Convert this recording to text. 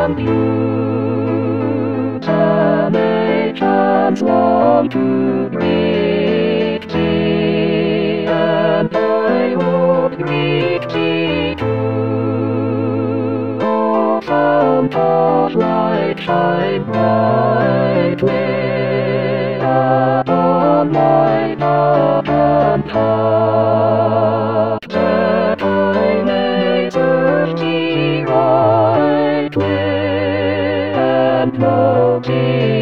computer may transform to great thee, and I would greet thee too. O fount of light, shine brightly upon my path and heart, that I may serve thee rightly and know thee.